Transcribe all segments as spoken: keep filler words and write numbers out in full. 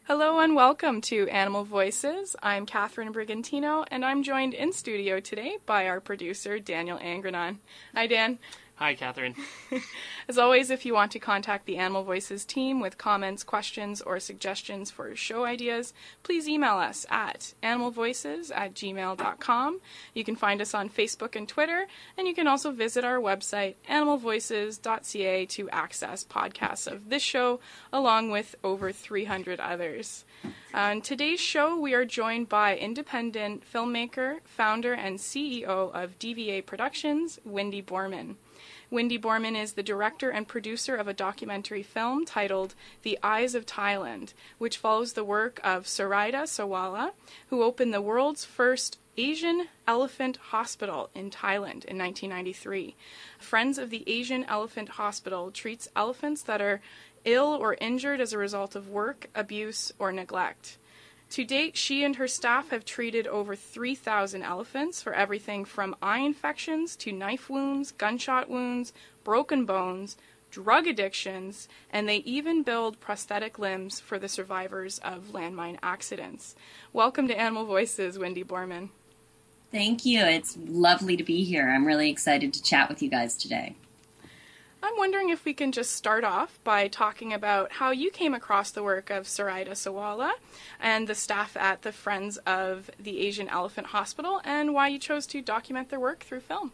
Hello and welcome to Animal Voices. I'm Catherine Brigantino, and I'm joined in studio today by our producer, Daniel Angranon. Hi, Dan. Hi, Catherine. As always, if you want to contact the Animal Voices team with comments, questions, or suggestions for show ideas, please email us at animalvoices at gmail dot com. You can find us on Facebook and Twitter, and you can also visit our website, animal voices dot c a, to access podcasts of this show, along with over three hundred others. On today's show, we are joined by independent filmmaker, founder, and C E O of D V A Productions, Wendy Borman. Wendy Borman is the director and producer of a documentary film titled The Eyes of Thailand, which follows the work of Saraida Sawala, who opened the world's first Asian Elephant Hospital in Thailand in nineteen ninety-three. Friends of the Asian Elephant Hospital treats elephants that are ill or injured as a result of work, abuse, or neglect. To date, she and her staff have treated over three thousand elephants for everything from eye infections to knife wounds, gunshot wounds, broken bones, drug addictions, and they even build prosthetic limbs for the survivors of landmine accidents. Welcome to Animal Voices, Wendy Borman. Thank you. It's lovely to be here. I'm really excited to chat with you guys today. I'm wondering if we can just start off by talking about how you came across the work of Saraida Sawala and the staff at the Friends of the Asian Elephant Hospital, and why you chose to document their work through film.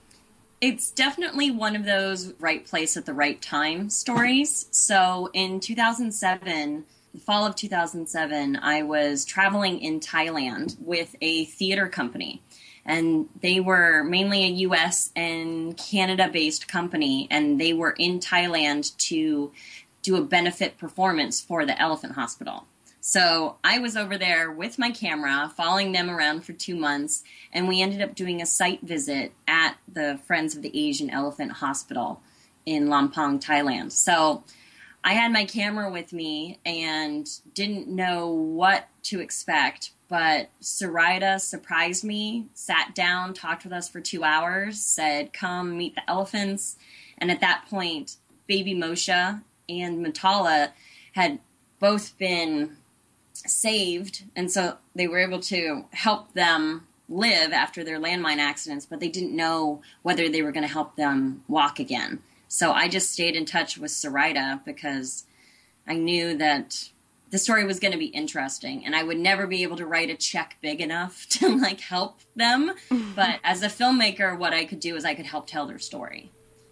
It's definitely one of those right place at the right time stories. So in two thousand seven, the fall of two thousand seven, I was traveling in Thailand with a theater company. And they were mainly a U S and Canada-based company, and they were in Thailand to do a benefit performance for the Elephant Hospital. So I was over there with my camera, following them around for two months, and we ended up doing a site visit at the Friends of the Asian Elephant Hospital in Lampang, Thailand. So I had my camera with me and didn't know what to expect, but Saraida surprised me, sat down, talked with us for two hours, said, come meet the elephants. And at that point, baby Moshe and Matala had both been saved. And so they were able to help them live after their landmine accidents, but they didn't know whether they were going to help them walk again. So I just stayed in touch with Saraida because I knew that the story was going to be interesting, and I would never be able to write a check big enough to, like, help them. But as a filmmaker, what I could do is I could help tell their story.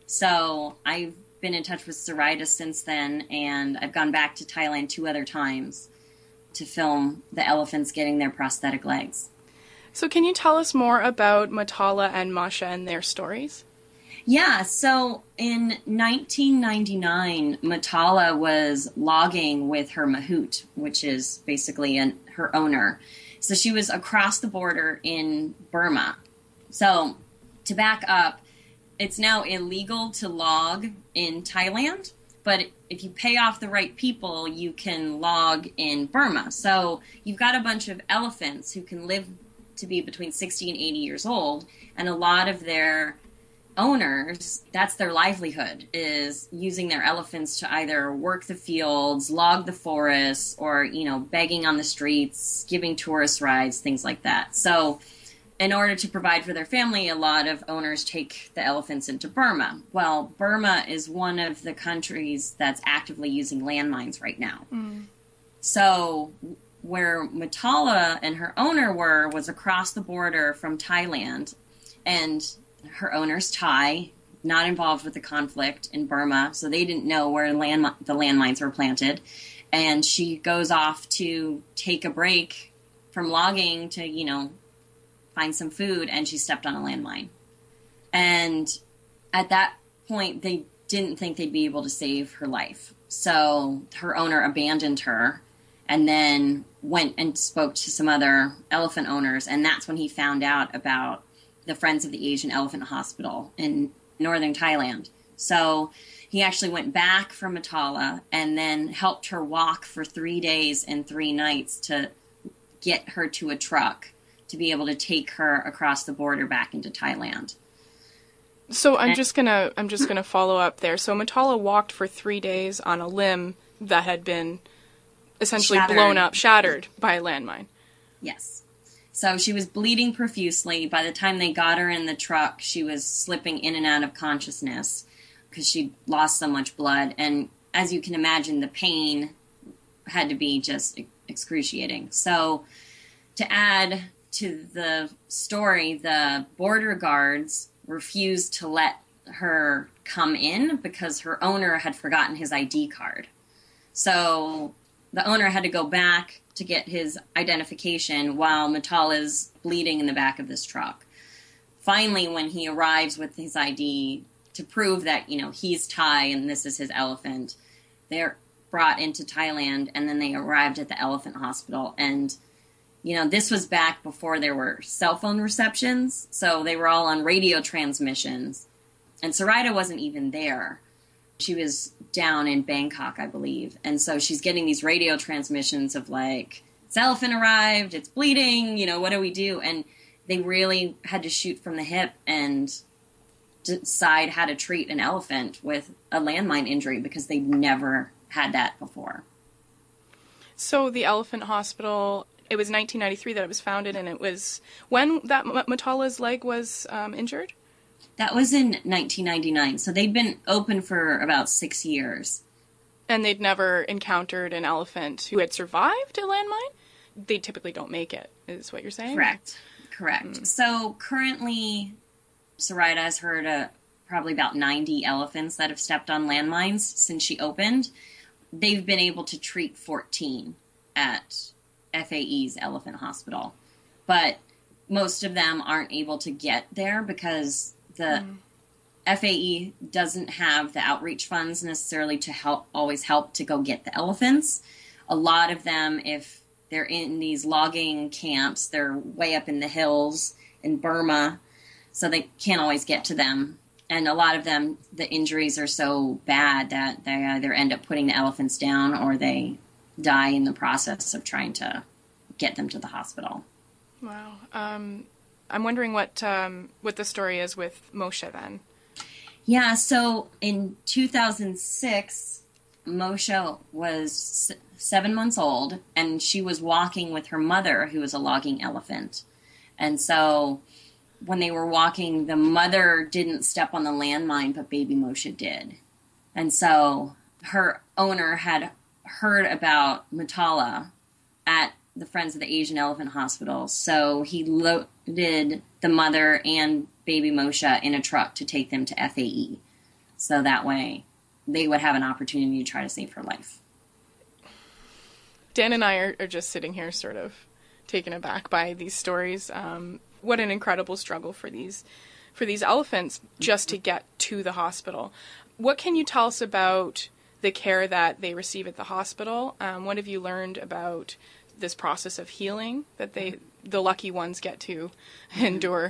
So I've been in touch with Saraida since then, and I've gone back to Thailand two other times to film the elephants getting their prosthetic legs. So can you tell us more about Matala and Masha and their stories? Yeah, so in nineteen ninety-nine, Matala was logging with her mahout, which is basically an, her owner. So she was across the border in Burma. So to back up, it's now illegal to log in Thailand, but if you pay off the right people, you can log in Burma. So you've got a bunch of elephants who can live to be between sixty and eighty years old, and a lot of their owners, that's their livelihood, is using their elephants to either work the fields, log the forests, or, you know, begging on the streets, giving tourist rides, things like that. So in order to provide for their family, a lot of owners take the elephants into Burma. Well, Burma is one of the countries that's actively using landmines right now. Mm. So where Matala and her owner were was across the border from Thailand, and her owner's Thai, not involved with the conflict in Burma, so they didn't know where land, the landmines were planted. And she goes off to take a break from logging to, you know, find some food, and she stepped on a landmine. And at that point, they didn't think they'd be able to save her life. So her owner abandoned her and then went and spoke to some other elephant owners, and that's when he found out about the Friends of the Asian Elephant Hospital in northern Thailand. So he actually went back for Matala and then helped her walk for three days and three nights to get her to a truck to be able to take her across the border back into Thailand. So I'm just gonna I'm just gonna follow up there. So Matala walked for three days on a limb that had been essentially shattered. blown up, shattered by a landmine. Yes. So she was bleeding profusely. By the time they got her in the truck, she was slipping in and out of consciousness because she'd lost so much blood. And as you can imagine, the pain had to be just excruciating. So to add to the story, the border guards refused to let her come in because her owner had forgotten his I D card. So the owner had to go back to get his identification while Matala's bleeding in the back of this truck. Finally, when he arrives with his I D to prove that, you know, he's Thai and this is his elephant, they're brought into Thailand, and then they arrived at the elephant hospital. And, you know, this was back before there were cell phone receptions, so they were all on radio transmissions. And Sarita wasn't even there. She was down in Bangkok, I believe. And so she's getting these radio transmissions of like, this elephant arrived, it's bleeding, you know, what do we do? And they really had to shoot from the hip and decide how to treat an elephant with a landmine injury because they'd never had that before. So the elephant hospital, it was nineteen ninety-three that it was founded, and it was when that Matala's leg was um, injured? That was in nineteen ninety-nine, so they'd been open for about six years. And they'd never encountered an elephant who had survived a landmine? They typically don't make it, is what you're saying? Correct. Correct. Mm. So currently, Sarita has heard uh, probably about ninety elephants that have stepped on landmines since she opened. They've been able to treat fourteen at F A E's Elephant Hospital. But most of them aren't able to get there because the mm. F A E doesn't have the outreach funds necessarily to help, always help to go get the elephants. A lot of them, if they're in these logging camps, they're way up in the hills in Burma, so they can't always get to them. And a lot of them, the injuries are so bad that they either end up putting the elephants down or they die in the process of trying to get them to the hospital. Wow. Um, I'm wondering what um, what the story is with Moshe then. Yeah, so in two thousand six, Moshe was seven months old, and she was walking with her mother, who was a logging elephant. And so when they were walking, the mother didn't step on the landmine, but baby Moshe did. And so her owner had heard about Matala at the Friends of the Asian Elephant Hospital, so he loaded the mother and baby Moshe in a truck to take them to F A E. So that way they would have an opportunity to try to save her life. Dan and I are, are just sitting here sort of taken aback by these stories. Um, what an incredible struggle for these for these elephants just to get to the hospital. What can you tell us about the care that they receive at the hospital? Um, what have you learned about this process of healing that they, the lucky ones, get to endure?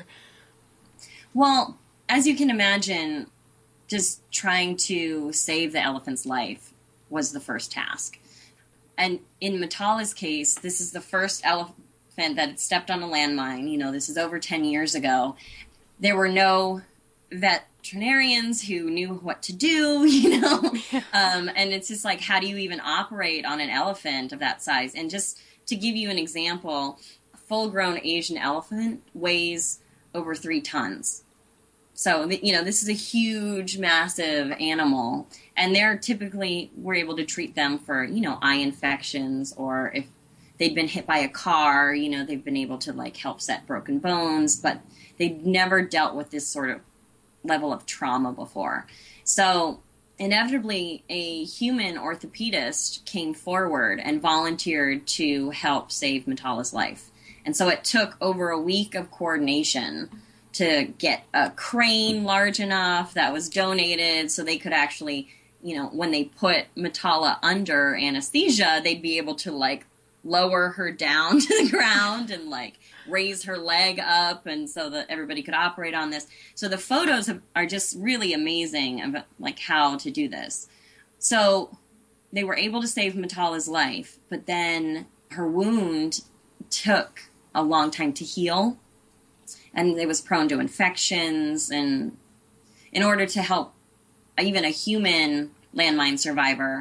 Well, as you can imagine, just trying to save the elephant's life was the first task. And in Matala's case, this is the first elephant that had stepped on a landmine. You know, this is over ten years ago. There were no veterinarians who knew what to do, you know. um, and it's just like, how do you even operate on an elephant of that size? And just to give you an example, a full-grown Asian elephant weighs over three tons. So, you know, this is a huge, massive animal. And they're typically, we're able to treat them for, you know, eye infections, or if they'd been hit by a car, you know, they've been able to, like, help set broken bones. But they've never dealt with this sort of level of trauma before. So inevitably, a human orthopedist came forward and volunteered to help save Matala's life. And so it took over a week of coordination to get a crane large enough that was donated so they could actually, you know, when they put Matala under anesthesia, they'd be able to, like, lower her down to the ground and, like, raise her leg up, and so that everybody could operate on this. So the photos have, are just really amazing about, like, how to do this. So they were able to save Matala's life, but then her wound took a long time to heal, and it was prone to infections. And in order to help even a human landmine survivor,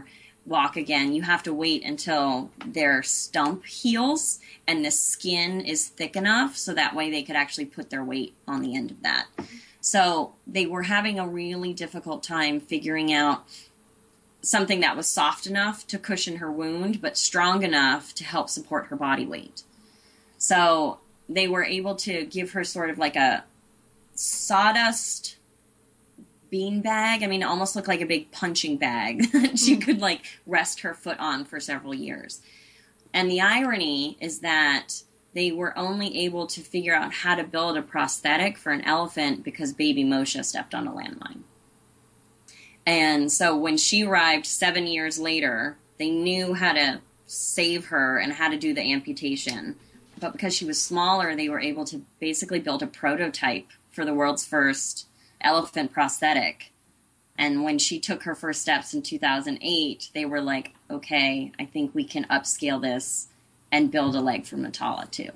walk again, you have to wait until their stump heals and the skin is thick enough so that way they could actually put their weight on the end of that. So they were having a really difficult time figuring out something that was soft enough to cushion her wound, but strong enough to help support her body weight. So they were able to give her sort of like a sawdust bean bag. I mean, it almost looked like a big punching bag that she could like rest her foot on for several years. And the irony is that they were only able to figure out how to build a prosthetic for an elephant because baby Moshe stepped on a landmine. And so when she arrived seven years later, they knew how to save her and how to do the amputation. But because she was smaller, they were able to basically build a prototype for the world's first elephant prosthetic. And when she took her first steps in two thousand eight, they were like, okay, I think we can upscale this and build a leg for Matala too.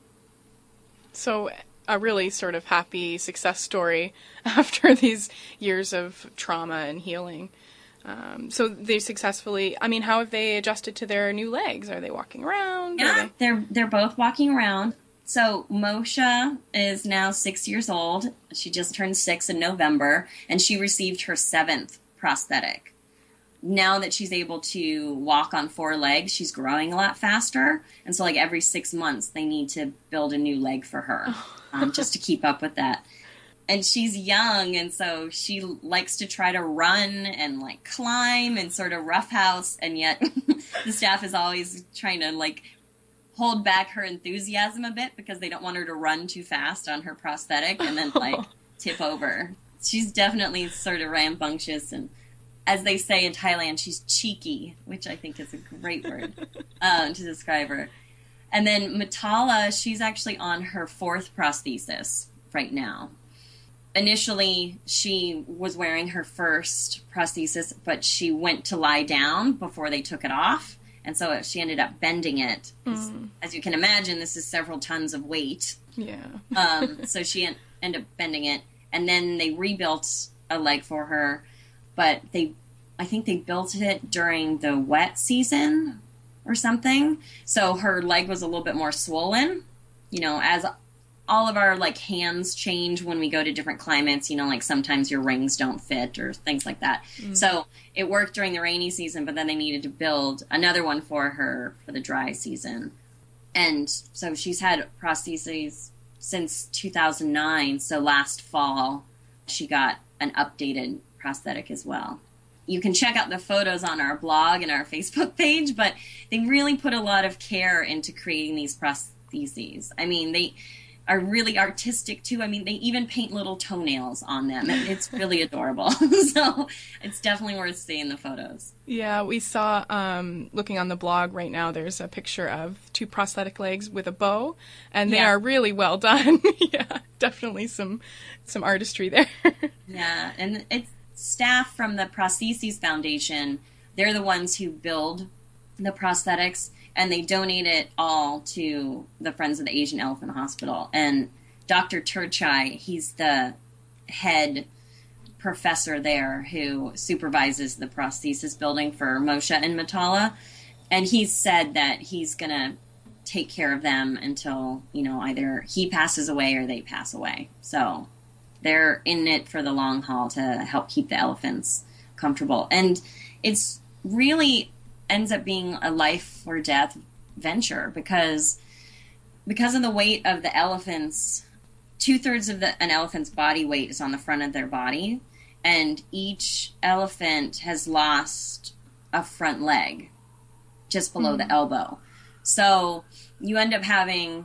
So a really sort of happy success story after these years of trauma and healing. Um, so they successfully, I mean, how have they adjusted to their new legs? Are they walking around? Yeah, they... they're they're both walking around. So Moshe is now six years old. She just turned six in November, and she received her seventh prosthetic. Now that she's able to walk on four legs, she's growing a lot faster. And so like every six months, they need to build a new leg for her um, just to keep up with that. And she's young, and so she likes to try to run and like climb and sort of roughhouse, and yet the staff is always trying to like hold back her enthusiasm a bit because they don't want her to run too fast on her prosthetic and then like tip over. She's definitely sort of rambunctious, and as they say in Thailand, she's cheeky, which I think is a great word um, to describe her. And then Matala, she's actually on her fourth prosthesis right now. Initially, she was wearing her first prosthesis, but she went to lie down before they took it off. And so she ended up bending it. Mm. As you can imagine, this is several tons of weight. Yeah. um, so she en- ended up bending it. And then they rebuilt a leg for her. But they, I think they built it during the wet season or something. So her leg was a little bit more swollen. You know, as all of our, like, hands change when we go to different climates. You know, like, sometimes your rings don't fit or things like that. Mm. So it worked during the rainy season, but then they needed to build another one for her for the dry season. And so she's had prostheses since two thousand nine. So last fall, she got an updated prosthetic as well. You can check out the photos on our blog and our Facebook page, but they really put a lot of care into creating these prostheses. I mean, they are really artistic too. I mean, they even paint little toenails on them. It's really adorable. So it's definitely worth seeing the photos. Yeah, we saw, um, looking on the blog right now, there's a picture of two prosthetic legs with a bow, and they yeah. are really well done. Yeah, definitely some some artistry there. Yeah, and it's staff from the Prostheses Foundation. They're the ones who build the prosthetics, and they donate it all to the Friends of the Asian Elephant Hospital. And Doctor Turchai, he's the head professor there who supervises the prosthesis building for Moshe and Matala. And he's said that he's going to take care of them until, you know, either he passes away or they pass away. So they're in it for the long haul to help keep the elephants comfortable. And it's really ends up being a life or death venture because because of the weight of the elephants. Two-thirds of the, an elephant's body weight is on the front of their body, and each elephant has lost a front leg just below mm-hmm. the elbow. So you end up having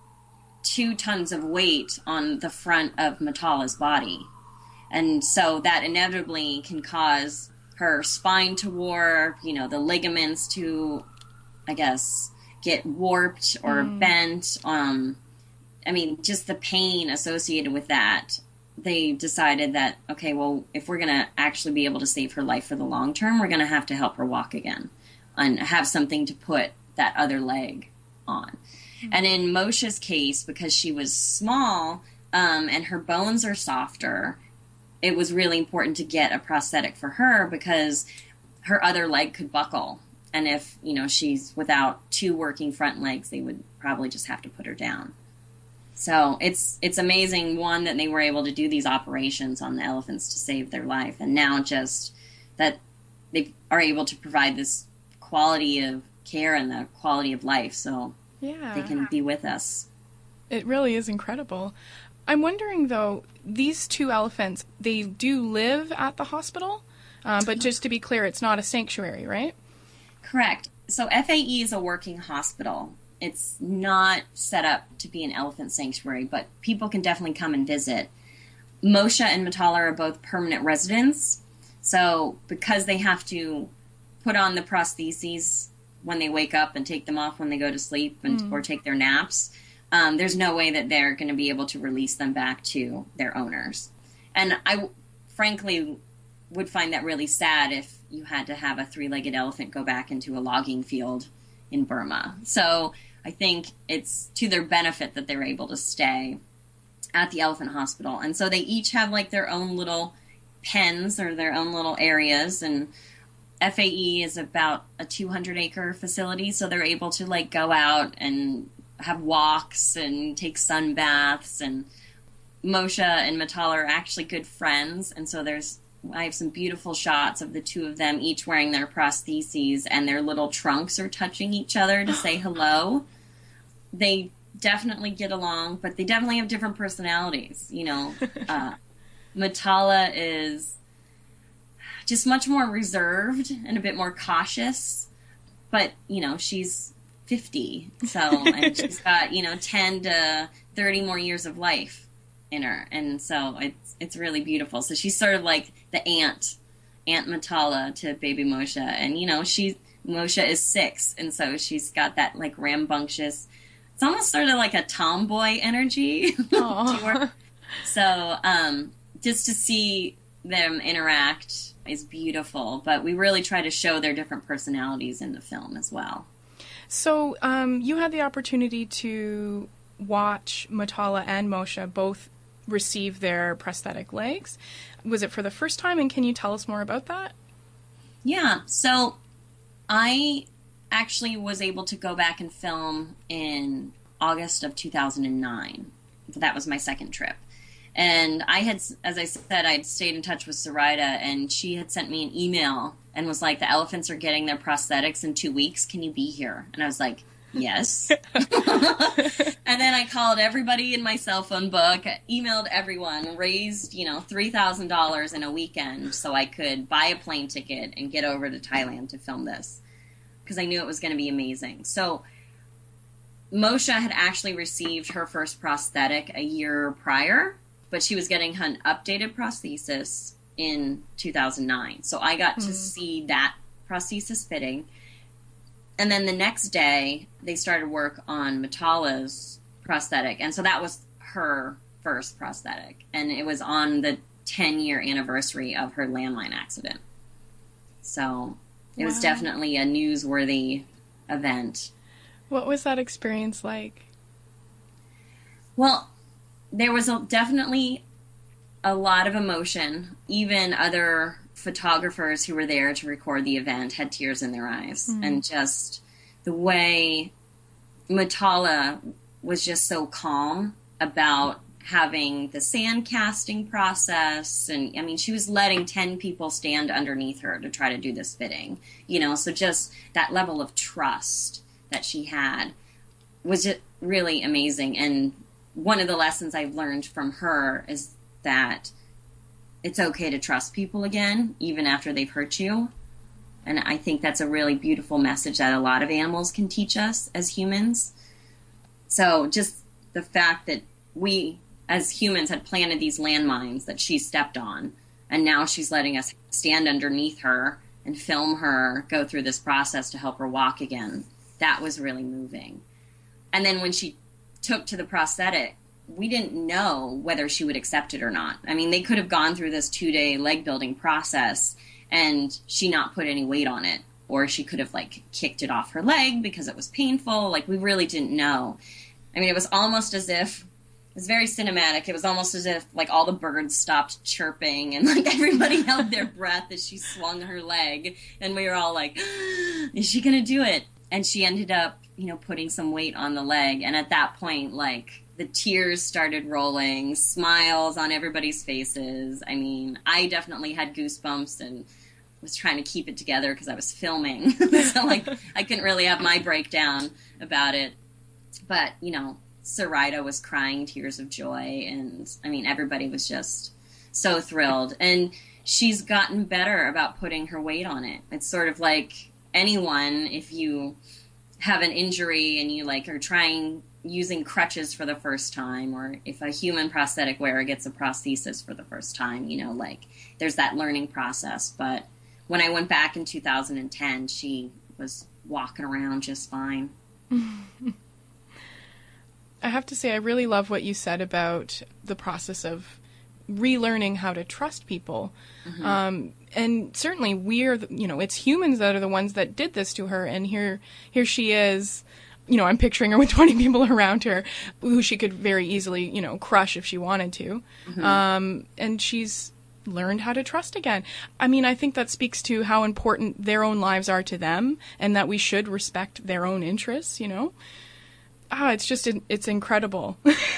two tons of weight on the front of Matala's body. And so that inevitably can cause her spine to warp, you know, the ligaments to, I guess, get warped or mm. bent. Um, I mean, just the pain associated with that. They decided that, okay, well, if we're going to actually be able to save her life for the long term, we're going to have to help her walk again and have something to put that other leg on. Mm. And in Moshe's case, because she was small um, and her bones are softer, it was really important to get a prosthetic for her because her other leg could buckle. And if, you know, she's without two working front legs, they would probably just have to put her down. So it's it's amazing, one, that they were able to do these operations on the elephants to save their life, and now just that they are able to provide this quality of care and the quality of life, so yeah. they can be with us. It really is incredible. I'm wondering, though, these two elephants, they do live at the hospital, uh, but just to be clear, it's not a sanctuary, right? Correct. So F A E is a working hospital. It's not set up to be an elephant sanctuary, but people can definitely come and visit. Moshe and Matala are both permanent residents, so because they have to put on the prostheses when they wake up and take them off when they go to sleep and mm. or take their naps, um, there's no way that they're going to be able to release them back to their owners. And I, frankly, would find that really sad if you had to have a three-legged elephant go back into a logging field in Burma. So I think it's to their benefit that they're able to stay at the elephant hospital. And so they each have like their own little pens or their own little areas, and F A E is about a two hundred acre facility, so they're able to like go out and have walks and take sun baths. And Moshe and Matala are actually good friends, and so there's I have some beautiful shots of the two of them each wearing their prostheses, and their little trunks are touching each other to say hello. They definitely get along, but they definitely have different personalities. You know, uh, Matala is just much more reserved and a bit more cautious, but, you know, she's fifty, so, and she's got, you know, ten to thirty more years of life in her, and so it's it's really beautiful. So she's sort of like the aunt, Aunt Matala to baby Moshe, and, you know, she, Moshe is six, and so she's got that, like, rambunctious, it's almost sort of like a tomboy energy to her. So, um, just to see them interact is beautiful, but we really try to show their different personalities in the film as well. So, um, you had the opportunity to watch Matala and Moshe both receive their prosthetic legs. Was it for the first time, and can you tell us more about that? Yeah, so I actually was able to go back and film in August of two thousand nine. That was my second trip. And I had, as I said, I'd stayed in touch with Zoraida, and she had sent me an email and was like, the elephants are getting their prosthetics in two weeks. Can you be here? And I was like, yes. And then I called everybody in my cell phone book, emailed everyone, raised, you know, three thousand dollars in a weekend so I could buy a plane ticket and get over to Thailand to film this, because I knew it was going to be amazing. So Moshe had actually received her first prosthetic a year prior, but she was getting an updated prosthesis in two thousand nine. So I got mm. to see that prosthesis fitting. And then the next day, they started work on Matala's prosthetic. And so that was her first prosthetic. And it was on the ten-year anniversary of her landmine accident. So it wow. was definitely a newsworthy event. What was that experience like? Well, there was a, definitely a lot of emotion. Even other photographers who were there to record the event had tears in their eyes. Mm. And just the way Matala was just so calm about having the sand casting process. And, I mean, she was letting ten people stand underneath her to try to do this fitting. You know, so just that level of trust that she had was just really amazing. And one of the lessons I've learned from her is that it's okay to trust people again, even after they've hurt you. And I think that's a really beautiful message that a lot of animals can teach us as humans. So just the fact that we, as humans, had planted these landmines that she stepped on, and now she's letting us stand underneath her and film her go through this process to help her walk again, that was really moving. And then when she took to the prosthetic, we didn't know whether she would accept it or not. I mean, they could have gone through this two-day leg building process and she not put any weight on it, or she could have, like, kicked it off her leg because it was painful. Like, we really didn't know. I mean, it was almost as if was very cinematic. It was almost as if like all the birds stopped chirping and like everybody held their breath as she swung her leg, and we were all like, is she gonna do it? And she ended up, you know, putting some weight on the leg, and at that point, like, the tears started rolling, smiles on everybody's faces. I mean, I definitely had goosebumps and was trying to keep it together because I was filming. So, like, I couldn't really have my breakdown about it. But, you know, Sarita was crying tears of joy, and, I mean, everybody was just so thrilled. And she's gotten better about putting her weight on it. It's sort of like anyone, if you have an injury and you, like, are trying using crutches for the first time, or if a human prosthetic wearer gets a prosthesis for the first time, you know, like, there's that learning process. But when I went back in two thousand ten, she was walking around just fine. I have to say, I really love what you said about the process of relearning how to trust people. Mm-hmm. Um, and certainly we're, the, you know, it's humans that are the ones that did this to her. And here, here she is, you know, I'm picturing her with twenty people around her who she could very easily, you know, crush if she wanted to. Mm-hmm. Um, and she's learned how to trust again. I mean, I think that speaks to how important their own lives are to them, and that we should respect their own interests, you know? Ah, it's just, it's incredible.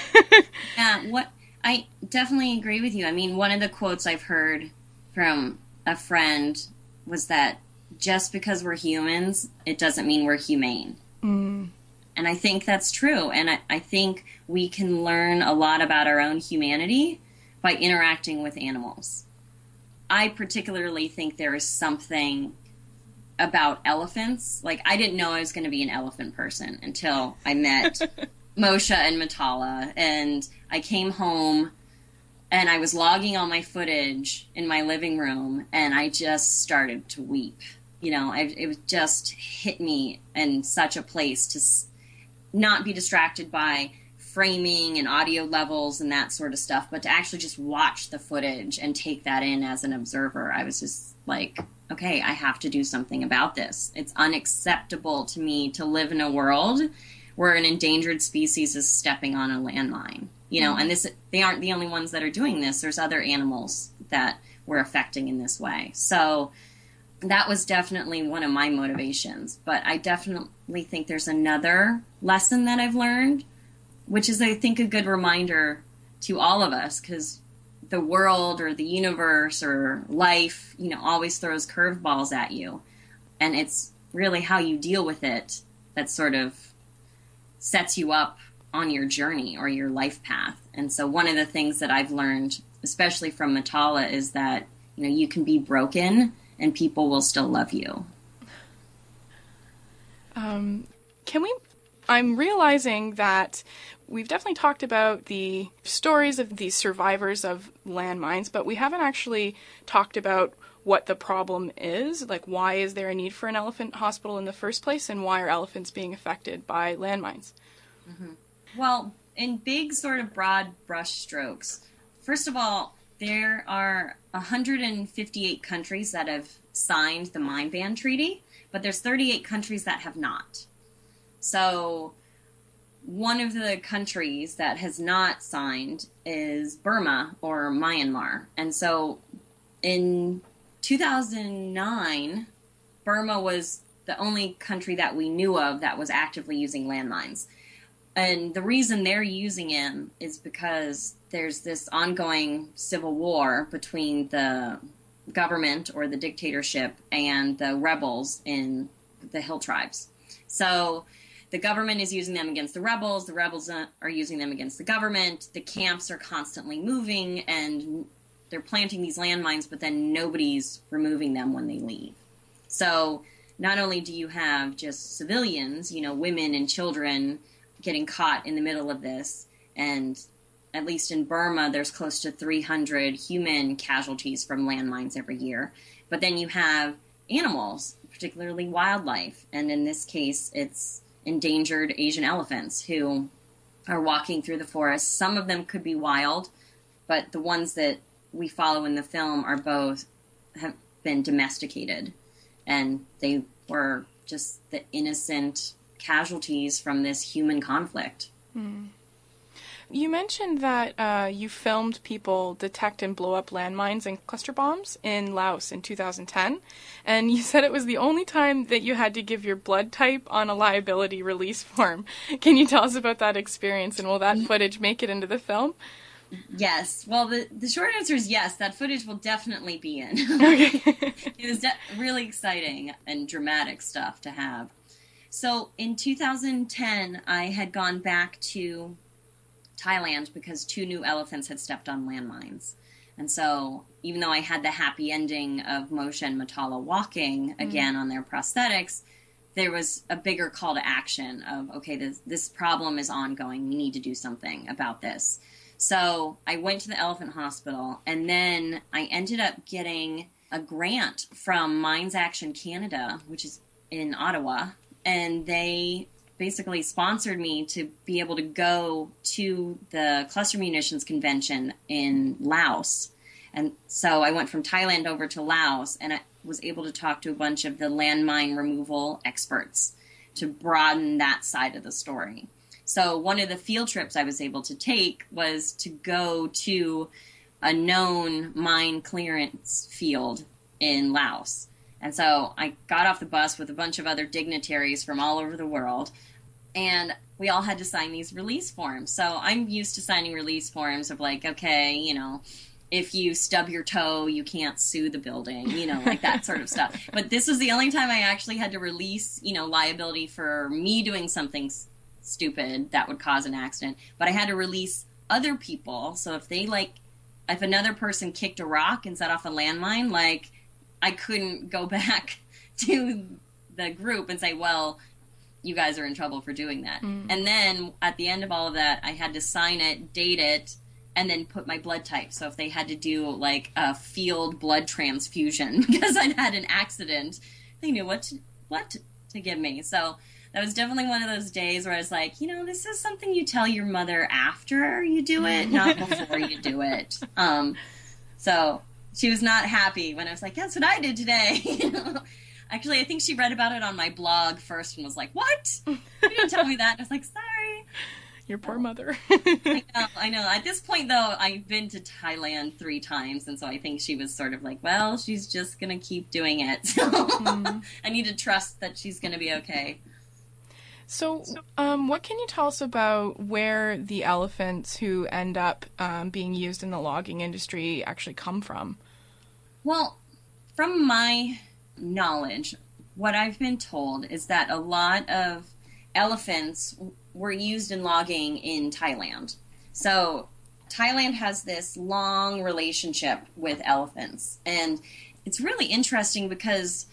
Yeah, what, I definitely agree with you. I mean, one of the quotes I've heard from a friend was that just because we're humans, it doesn't mean we're humane. Mm. And I think that's true. And I, I think we can learn a lot about our own humanity by interacting with animals. I particularly think there is something about elephants. Like, I didn't know I was going to be an elephant person until I met Moshe and Matala. And I came home and I was logging all my footage in my living room, and I just started to weep. You know, I, it just hit me in such a place to s- not be distracted by framing and audio levels and that sort of stuff, but to actually just watch the footage and take that in as an observer. I was just like, okay, I have to do something about this. It's unacceptable to me to live in a world where an endangered species is stepping on a landmine. You know, mm-hmm. and this they aren't the only ones that are doing this. There's other animals that we're affecting in this way. So that was definitely one of my motivations. But I definitely think there's another lesson that I've learned, which is, I think, a good reminder to all of us, because the world or the universe or life, you know, always throws curveballs at you. And it's really how you deal with it that sort of sets you up on your journey or your life path. And so one of the things that I've learned, especially from Matala, is that, you know, you can be broken and people will still love you. Um, can we... I'm realizing that we've definitely talked about the stories of these survivors of landmines, but we haven't actually talked about what the problem is. Like, why is there a need for an elephant hospital in the first place, and why are elephants being affected by landmines? Mm-hmm. Well, in big sort of broad brush strokes, first of all, there are one hundred fifty-eight countries that have signed the Mine Ban Treaty, but there's thirty-eight countries that have not. So one of the countries that has not signed is Burma or Myanmar. And so in two thousand nine, Burma was the only country that we knew of that was actively using landmines. And the reason they're using them is because there's this ongoing civil war between the government or the dictatorship and the rebels in the hill tribes. So the government is using them against the rebels. The rebels are using them against the government. The camps are constantly moving, and they're planting these landmines, but then nobody's removing them when they leave. So not only do you have just civilians, you know, women and children getting caught in the middle of this, and at least in Burma, there's close to three hundred human casualties from landmines every year. But then you have animals, particularly wildlife, and in this case, it's endangered Asian elephants who are walking through the forest. Some of them could be wild, but the ones that we follow in the film are both have been domesticated, and they were just the innocent casualties from this human conflict. Hmm. You mentioned that uh, you filmed people detect and blow up landmines and cluster bombs in Laos in two thousand ten, and you said it was the only time that you had to give your blood type on a liability release form. Can you tell us about that experience, and will that footage make it into the film? Yes. Well, the, the short answer is yes. That footage will definitely be in. Okay. It was de- really exciting and dramatic stuff to have. So in two thousand ten, I had gone back to Thailand because two new elephants had stepped on landmines. And so even though I had the happy ending of Moshe and Matala walking again mm. on their prosthetics, there was a bigger call to action of, okay, this, this problem is ongoing. We need to do something about this. So I went to the elephant hospital, and then I ended up getting a grant from Mines Action Canada, which is in Ottawa, and they basically sponsored me to be able to go to the Cluster Munitions Convention in Laos. And so I went from Thailand over to Laos, and I was able to talk to a bunch of the landmine removal experts to broaden that side of the story. So one of the field trips I was able to take was to go to a known mine clearance field in Laos. And so I got off the bus with a bunch of other dignitaries from all over the world, and we all had to sign these release forms. So I'm used to signing release forms of like, okay, you know, if you stub your toe, you can't sue the building, you know, like that sort of stuff. But this was the only time I actually had to release, you know, liability for me doing something s- stupid that would cause an accident. But I had to release other people. So if they, like, if another person kicked a rock and set off a landmine, like, I couldn't go back to the group and say, well, you guys are in trouble for doing that. Mm. And then at the end of all of that, I had to sign it, date it, and then put my blood type. So if they had to do like a field blood transfusion because I'd had an accident, they knew what to, what to give me. So that was definitely one of those days where I was like, you know, this is something you tell your mother after you do it, not before you do it. Um, so she was not happy when I was like, that's what I did today. You know? Actually, I think she read about it on my blog first and was like, what? You didn't tell me that. And I was like, sorry. Your poor mother. I know, I know. At this point, though, I've been to Thailand three times, and so I think she was sort of like, well, she's just going to keep doing it. So mm. I need to trust that she's going to be okay. So um, what can you tell us about where the elephants who end up um, being used in the logging industry actually come from? Well, from my knowledge, what I've been told is that a lot of elephants were used in logging in Thailand. So Thailand has this long relationship with elephants, and it's really interesting because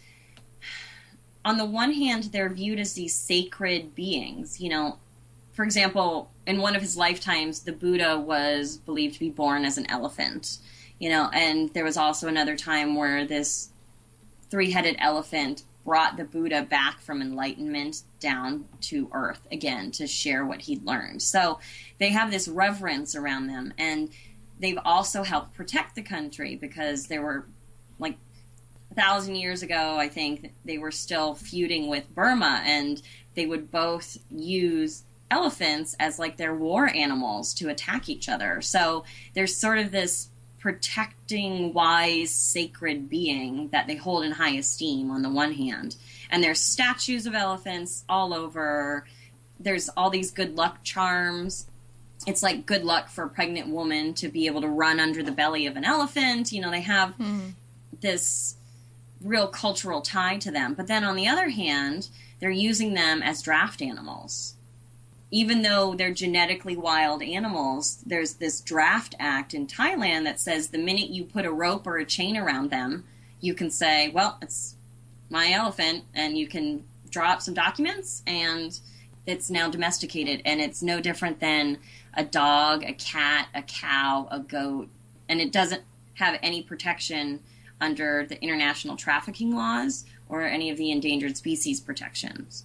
on the one hand, they're viewed as these sacred beings. You know, for example, in one of his lifetimes, the Buddha was believed to be born as an elephant, you know, and there was also another time where this three-headed elephant brought the Buddha back from enlightenment down to earth again to share what he'd learned. So they have this reverence around them, and they've also helped protect the country because there were, like, a thousand years ago, I think, they were still feuding with Burma, and they would both use elephants as, like, their war animals to attack each other. So there's sort of this protecting, wise, sacred being that they hold in high esteem on the one hand. And there's statues of elephants all over. There's all these good luck charms. It's like good luck for a pregnant woman to be able to run under the belly of an elephant. You know, they have mm. this real cultural tie to them. But then on the other hand, they're using them as draft animals. Even though they're genetically wild animals, there's this draft act in Thailand that says the minute you put a rope or a chain around them, you can say, well, it's my elephant, and you can draw up some documents, and it's now domesticated, and it's no different than a dog, a cat, a cow, a goat, and it doesn't have any protection under the international trafficking laws or any of the endangered species protections.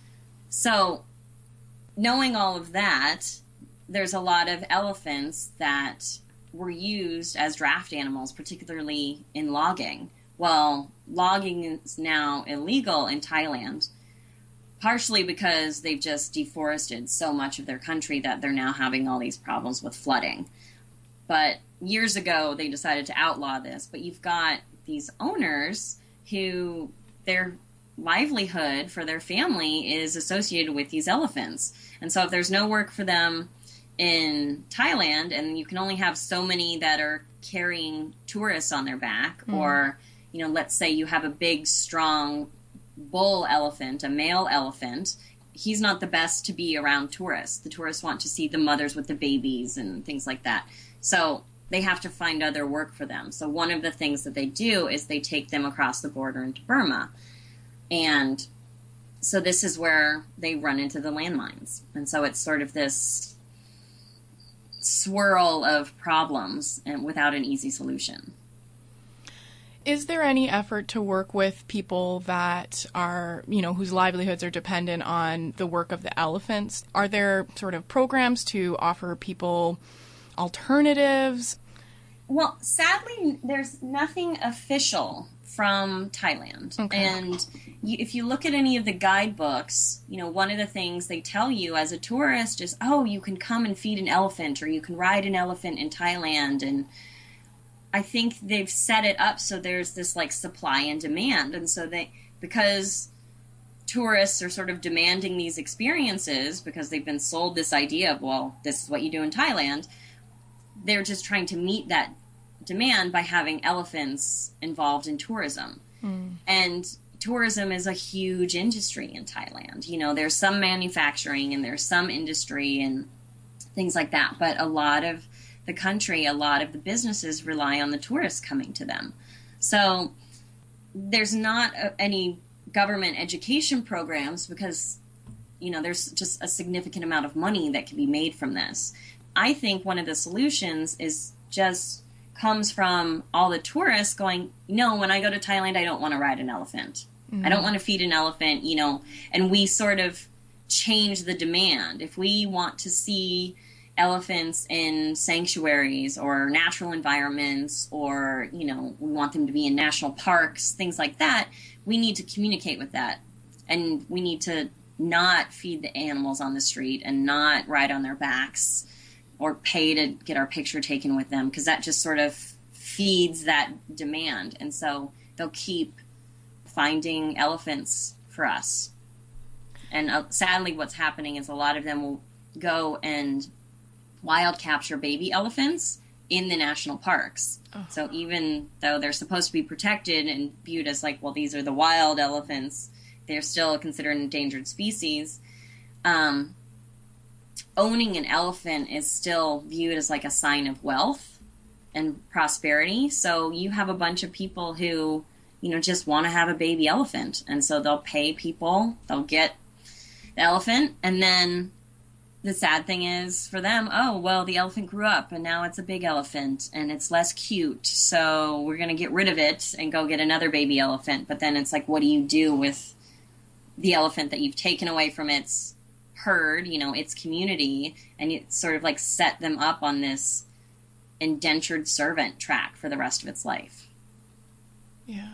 So knowing all of that, there's a lot of elephants that were used as draft animals, particularly in logging. Well, logging is now illegal in Thailand. partially because they've just deforested so much of their country that they're now having all these problems with flooding. But years ago, they decided to outlaw this. But you've got these owners who their livelihood for their family is associated with these elephants. And so if there's no work for them in Thailand, and you can only have so many that are carrying tourists on their back, mm. or, you know, let's say you have a big, strong bull elephant, a male elephant, he's not the best to be around tourists. The tourists want to see the mothers with the babies and things like that. So they have to find other work for them. So one of the things that they do is they take them across the border into Burma. And so this is where they run into the landmines. And so it's sort of this swirl of problems and without an easy solution. Is there any effort to work with people that are, you know, whose livelihoods are dependent on the work of the elephants? Are there sort of programs to offer people alternatives? Well, sadly, there's nothing official from Thailand. Okay. And you, if you look at any of the guidebooks, you know, one of the things they tell you as a tourist is, oh, you can come and feed an elephant, or you can ride an elephant in Thailand. And I think they've set it up so there's this like supply and demand. And so they, because tourists are sort of demanding these experiences because they've been sold this idea of, well, this is what you do in Thailand, they're just trying to meet that demand by having elephants involved in tourism. Mm. And tourism is a huge industry in Thailand. You know, there's some manufacturing and there's some industry and things like that. But a lot of the country, a lot of the businesses rely on the tourists coming to them. So there's not a, any government education programs because, you know, there's just a significant amount of money that can be made from this. I think one of the solutions is just comes from all the tourists going, no, when I go to Thailand, I don't want to ride an elephant. Mm-hmm. I don't want to feed an elephant, you know, and we sort of change the demand. If we want to see elephants in sanctuaries or natural environments, or, you know, we want them to be in national parks, things like that, we need to communicate with that. And we need to not feed the animals on the street and not ride on their backs or pay to get our picture taken with them, because that just sort of feeds that demand. And so they'll keep finding elephants for us. And uh, sadly, what's happening is a lot of them will go and wild capture baby elephants in the national parks. Oh. So even though they're supposed to be protected and viewed as like, well, these are the wild elephants, they're still considered an endangered species. Um, owning an elephant is still viewed as like a sign of wealth and prosperity. So you have a bunch of people who, you know, just want to have a baby elephant. And so they'll pay people, they'll get the elephant, and then the sad thing is for them, oh, well, the elephant grew up and now it's a big elephant and it's less cute. So we're going to get rid of it and go get another baby elephant. But then it's like, what do you do with the elephant that you've taken away from its herd, you know, its community, and you sort of like set them up on this indentured servant track for the rest of its life. Yeah.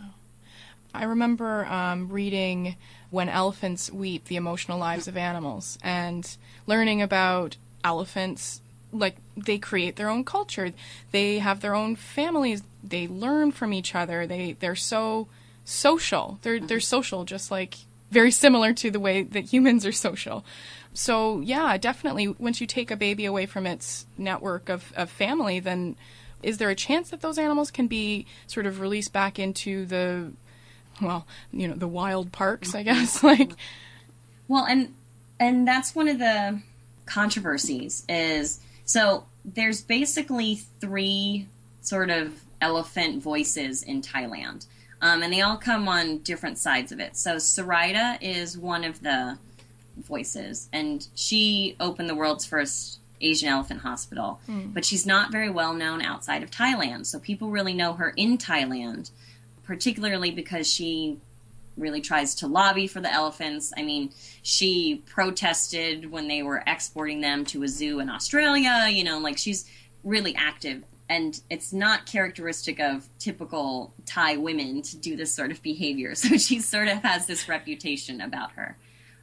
I remember um, reading When Elephants Weep, The Emotional Lives of Animals, and learning about elephants. Like, they create their own culture. They have their own families. They learn from each other. They, they're so social. They're, they're social, just like very similar to the way that humans are social. So, yeah, definitely, once you take a baby away from its network of, of family, then is there a chance that those animals can be sort of released back into the, well, you know, the wild parks, I guess? like, Well, and and that's one of the controversies is, so there's basically three sort of elephant voices in Thailand. Um, and they all come on different sides of it. So Sarita is one of the voices, and she opened the world's first Asian elephant hospital. Mm. But she's not very well known outside of Thailand. So people really know her in Thailand, particularly because she really tries to lobby for the elephants. I mean, she protested when they were exporting them to a zoo in Australia. You know, like, she's really active. And it's not characteristic of typical Thai women to do this sort of behavior. So she sort of has this reputation about her.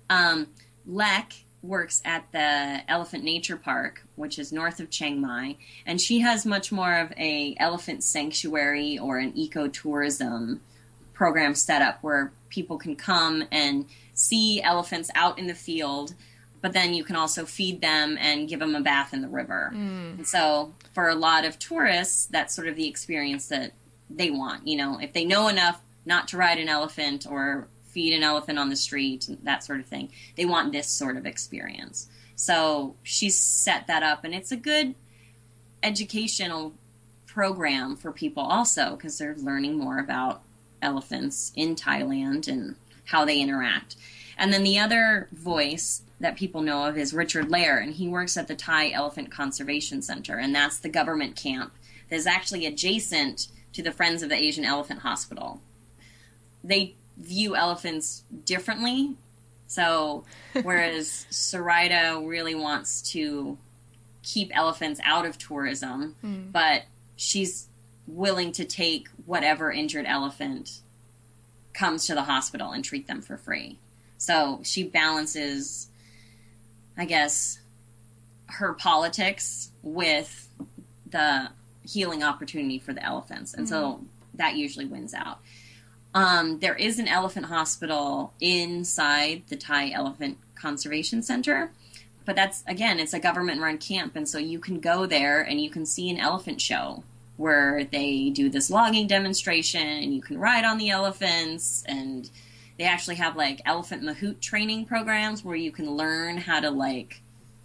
Um, Lek works at the Elephant Nature Park, which is north of Chiang Mai, and she has much more of a elephant sanctuary or an ecotourism program set up where people can come and see elephants out in the field, but then you can also feed them and give them a bath in the river. Mm. And so for a lot of tourists, that's sort of the experience that they want. You know, if they know enough not to ride an elephant or feed an elephant on the street, that sort of thing, they want this sort of experience. So she's set that up, and it's a good educational program for people also, because they're learning more about elephants in Thailand and how they interact. And then the other voice that people know of is Richard Lair, and he works at the Thai Elephant Conservation Center, and that's the government camp that is actually adjacent to the Friends of the Asian Elephant Hospital. They view elephants differently, so whereas Sarita really wants to keep elephants out of tourism, mm. but she's willing to take whatever injured elephant comes to the hospital and treat them for free. So she balances, I guess, her politics with the healing opportunity for the elephants. And mm-hmm. so that usually wins out. Um, there is an elephant hospital inside the Thai Elephant Conservation Center. But that's, again, it's a government-run camp. And so you can go there and you can see an elephant show where they do this logging demonstration and you can ride on the elephants, and they actually have like elephant mahout training programs where you can learn how to like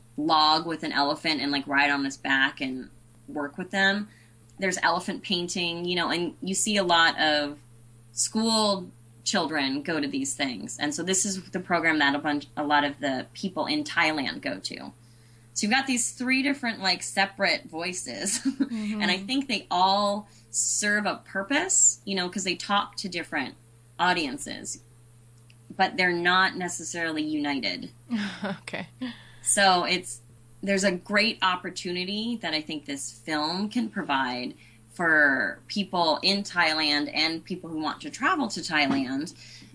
log with an elephant and like ride on its back and work with them. There's elephant painting, you know, and you see a lot of school children go to these things. And so this is the program that a bunch, a lot of the people in Thailand go to. So you've got these three different, like, separate voices, mm-hmm. and I think they all serve a purpose, you know, because they talk to different audiences, but they're not necessarily united. Okay. So it's there's a great opportunity that I think this film can provide for people in Thailand and people who want to travel to Thailand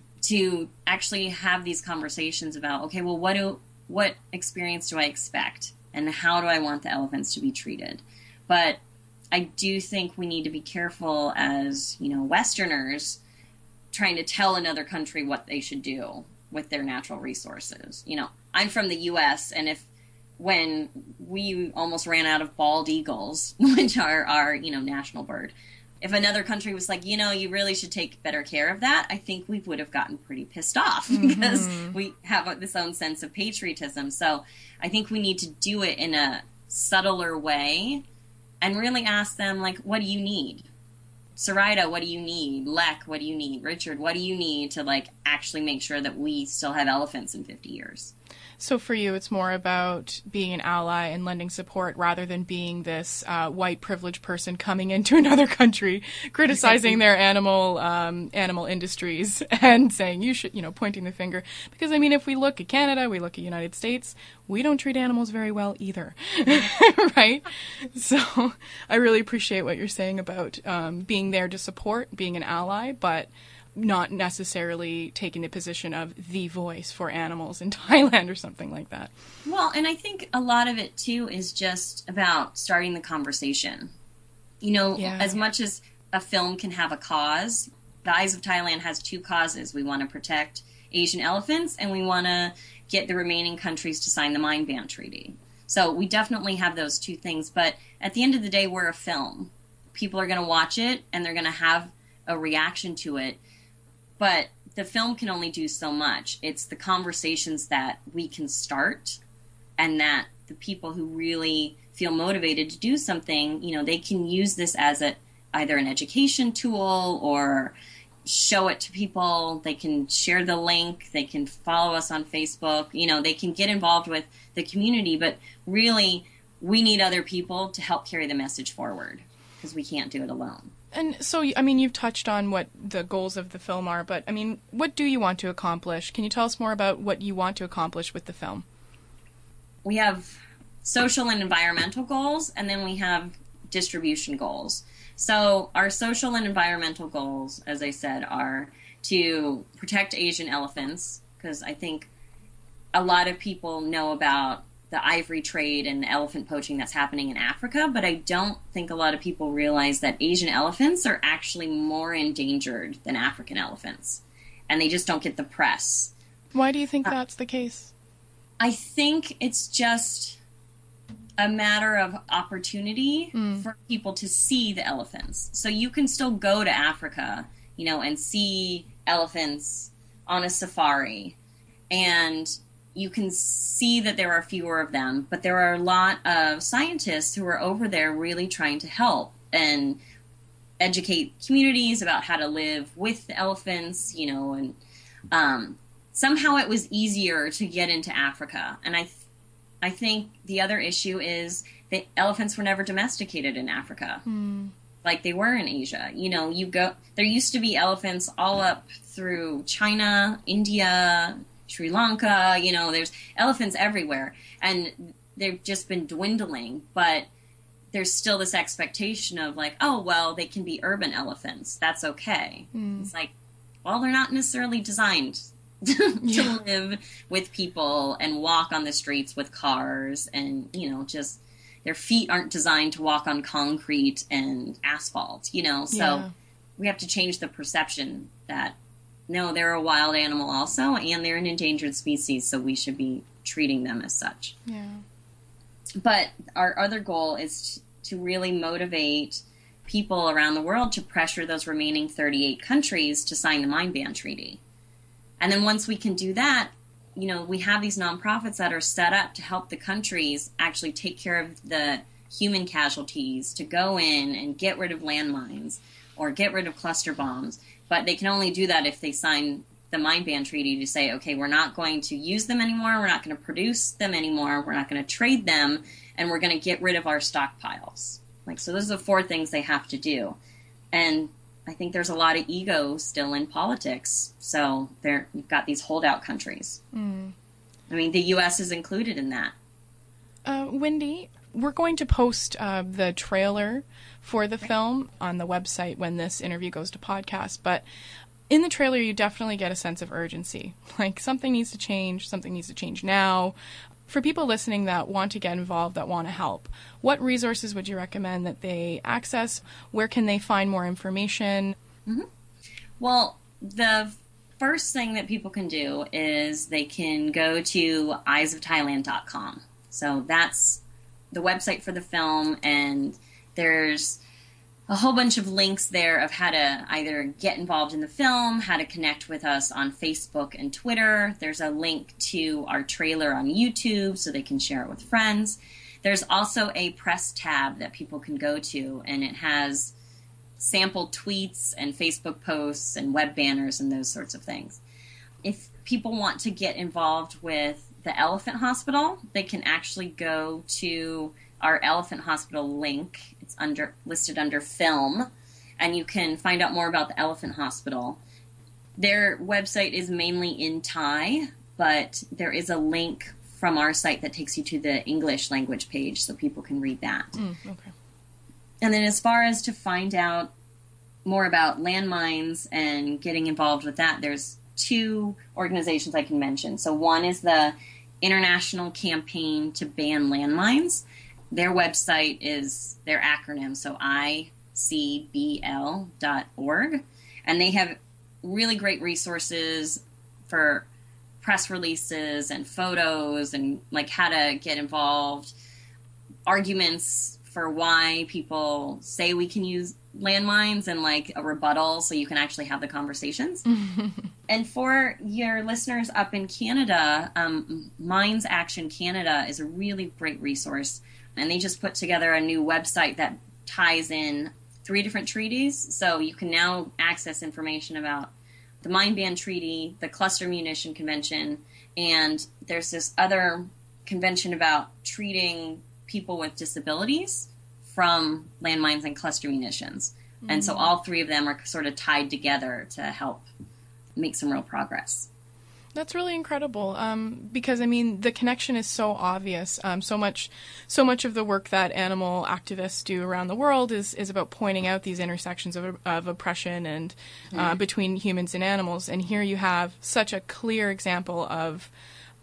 to actually have these conversations about, okay, well, what do what experience do I expect, and how do I want the elephants to be treated? But I do think we need to be careful as, you know, Westerners trying to tell another country what they should do with their natural resources. You know, I'm from the U S, and if when we almost ran out of bald eagles, which are our, you know, national bird, if another country was like, you know, you really should take better care of that, I think we would have gotten pretty pissed off mm-hmm. because we have this own sense of patriotism. So I think we need to do it in a subtler way and really ask them, like, what do you need? Sarita, what do you need? Lek, what do you need? Richard, what do you need to, like, actually make sure that we still have elephants in fifty years? So for you, it's more about being an ally and lending support rather than being this uh, white privileged person coming into another country, criticizing their animal um, animal industries and saying you should, you know, pointing the finger. Because, I mean, if we look at Canada, we look at United States, we don't treat animals very well either, right? So I really appreciate what you're saying about um, being there to support, being an ally, but not necessarily taking the position of the voice for animals in Thailand or something like that. Well, and I think a lot of it, too, is just about starting the conversation. You know, yeah. as much as a film can have a cause, The Eyes of Thailand has two causes. We want to protect Asian elephants, and we want to get the remaining countries to sign the Mine Ban Treaty. So we definitely have those two things. But at the end of the day, we're a film. People are going to watch it, and they're going to have a reaction to it. But the film can only do so much. It's the conversations that we can start, and that the people who really feel motivated to do something, you know, they can use this as a either an education tool or show it to people. They can share the link. They can follow us on Facebook. You know, they can get involved with the community. But really, we need other people to help carry the message forward because we can't do it alone. And so, I mean, you've touched on what the goals of the film are, but, I mean, what do you want to accomplish? Can you tell us more about what you want to accomplish with the film? We have social and environmental goals, and then we have distribution goals. So our social and environmental goals, as I said, are to protect Asian elephants, because I think a lot of people know about the ivory trade and the elephant poaching that's happening in Africa, but I don't think a lot of people realize that Asian elephants are actually more endangered than African elephants, and they just don't get the press. Why do you think uh, that's the case? I think it's just a matter of opportunity mm. for people to see the elephants. So you can still go to Africa, you know, and see elephants on a safari, and you can see that there are fewer of them, but there are a lot of scientists who are over there really trying to help and educate communities about how to live with the elephants, you know, and um, somehow it was easier to get into Africa. And I th- I think the other issue is that elephants were never domesticated in Africa mm. like they were in Asia. You know, you go, there used to be elephants all up through China, India, Sri Lanka, you know, there's elephants everywhere, and they've just been dwindling, but there's still this expectation of like, oh, well, they can be urban elephants. That's okay. Mm. It's like, well, they're not necessarily designed to yeah. live with people and walk on the streets with cars, and, you know, just their feet aren't designed to walk on concrete and asphalt, you know, so yeah. we have to change the perception that no, they're a wild animal also, and they're an endangered species, so we should be treating them as such. Yeah. But our other goal is to really motivate people around the world to pressure those remaining thirty-eight countries to sign the Mine Ban Treaty. And then once we can do that, you know, we have these nonprofits that are set up to help the countries actually take care of the human casualties, to go in and get rid of landmines or get rid of cluster bombs. But they can only do that if they sign the Mine Ban Treaty to say, okay, we're not going to use them anymore, we're not going to produce them anymore, we're not going to trade them, and we're going to get rid of our stockpiles. Like, so those are the four things they have to do. And I think there's a lot of ego still in politics. So there, you've got these holdout countries. Mm. I mean, the U S is included in that. Uh, Wendy, we're going to post uh, the trailer for the film on the website when this interview goes to podcast, but in the trailer you definitely get a sense of urgency. Like, something needs to change, something needs to change now. For people listening that want to get involved, that want to help, what resources would you recommend that they access? Where can they find more information? Mm-hmm. Well, the first thing that people can do is they can go to eyes of thailand dot com. So that's the website for the film, and there's a whole bunch of links there of how to either get involved in the film, how to connect with us on Facebook and Twitter. There's a link to our trailer on YouTube so they can share it with friends. There's also a press tab that people can go to, and it has sample tweets and Facebook posts and web banners and those sorts of things. If people want to get involved with the Elephant Hospital, they can actually go to our Elephant Hospital link. It's under listed under film, and you can find out more about the Elephant Hospital. Their website is mainly in Thai, but there is a link from our site that takes you to the English language page, so people can read that. Mm, okay. And then as far as to find out more about landmines and getting involved with that, there's two organizations I can mention. So one is the International Campaign to Ban Landmines. Their website is their acronym, so I C B L dot org. And they have really great resources for press releases and photos and like how to get involved, arguments for why people say we can use landmines, and like a rebuttal so you can actually have the conversations. And for your listeners up in Canada, um, Mines Action Canada is a really great resource. And they just put together a new website that ties in three different treaties. So you can now access information about the Mine Ban Treaty, the Cluster Munition Convention, and there's this other convention about treating people with disabilities from landmines and cluster munitions. Mm-hmm. And so all three of them are sort of tied together to help make some real progress. That's really incredible, um, because, I mean, the connection is so obvious. Um, so much so much of the work that animal activists do around the world is, is about pointing out these intersections of, of oppression and uh, mm-hmm. between humans and animals. And here you have such a clear example of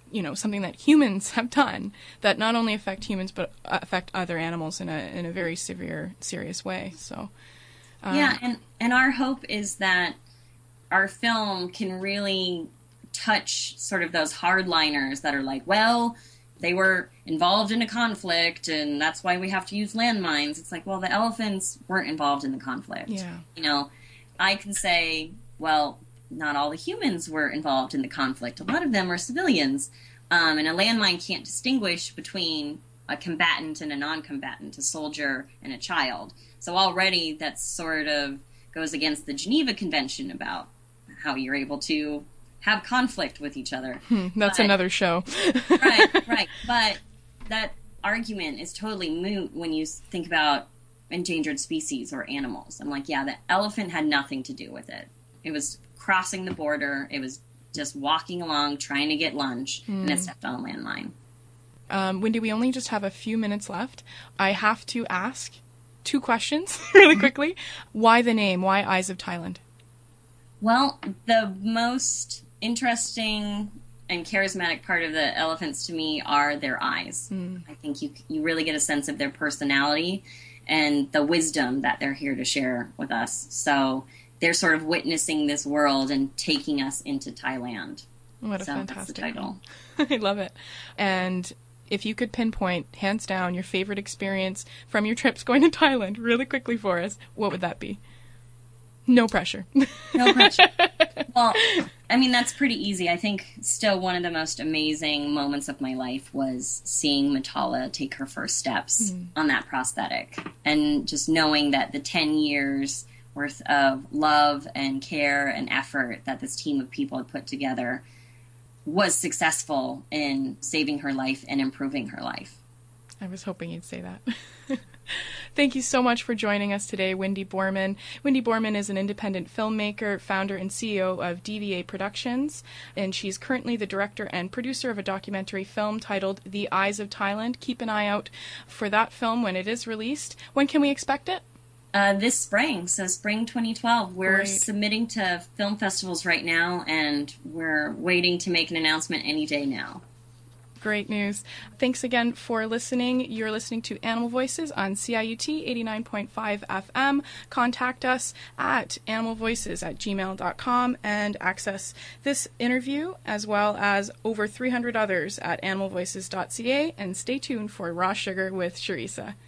you know, something that humans have done that not only affect humans but affect other animals in a in a very severe, serious way. So, um, yeah, and and our hope is that our film can really touch sort of those hardliners that are like, well, they were involved in a conflict and that's why we have to use landmines. It's like, well, the elephants weren't involved in the conflict. Yeah. You know, I can say, well, not all the humans were involved in the conflict. A lot of them are civilians. Um, and a landmine can't distinguish between a combatant and a non-combatant, a soldier and a child. So already that sort of goes against the Geneva Convention about how you're able to have conflict with each other. Hmm, that's but, another show. right, right. But that argument is totally moot when you think about endangered species or animals. I'm like, yeah, the elephant had nothing to do with it. It was crossing the border. It was just walking along, trying to get lunch, mm. and it stepped on a landmine. Um, Wendy, we only just have a few minutes left. I have to ask two questions really quickly. Why the name? Why Eyes of Thailand? Well, the most interesting and charismatic part of the elephants to me are their eyes. Mm. I think you you really get a sense of their personality and the wisdom that they're here to share with us. So they're sort of witnessing this world and taking us into Thailand. What a so fantastic that's the title. I love it. And if you could pinpoint, hands down, your favorite experience from your trips going to Thailand really quickly for us, what would that be? No pressure. No pressure. Well, I mean, that's pretty easy. I think still one of the most amazing moments of my life was seeing Matala take her first steps mm. on that prosthetic. And just knowing that the ten years worth of love and care and effort that this team of people had put together was successful in saving her life and improving her life. I was hoping you'd say that. Thank you so much for joining us today, Wendy Borman. Wendy Borman is an independent filmmaker, founder and C E O of D V A Productions, and she's currently the director and producer of a documentary film titled The Eyes of Thailand. Keep an eye out for that film when it is released. When can we expect it? Uh, this spring, so spring twenty twelve. We're Great. submitting to film festivals right now, and we're waiting to make an announcement any day now. Great news. Thanks again for listening. You're listening to Animal Voices on C I U T eighty-nine point five F M. Contact us at animalvoices at gmail dot com and access this interview as well as over three hundred others at animal voices dot c a, and stay tuned for Raw Sugar with Sharissa.